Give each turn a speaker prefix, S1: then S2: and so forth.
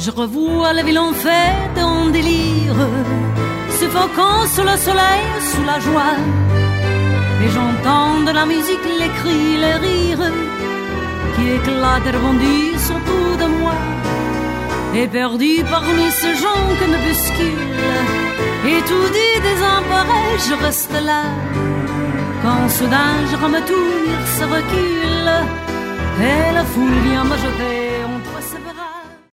S1: Je revois la ville en fête, en délire, suffocant sous le soleil, sous la joie. Et j'entends de la musique, les cris, les rires qui éclatent et rebondissent autour de moi. Et perdu parmi ces gens que me bousculent, étourdi, désemparé, je reste là. Quand soudain je remets tout, se recule, et la foule vient me jeter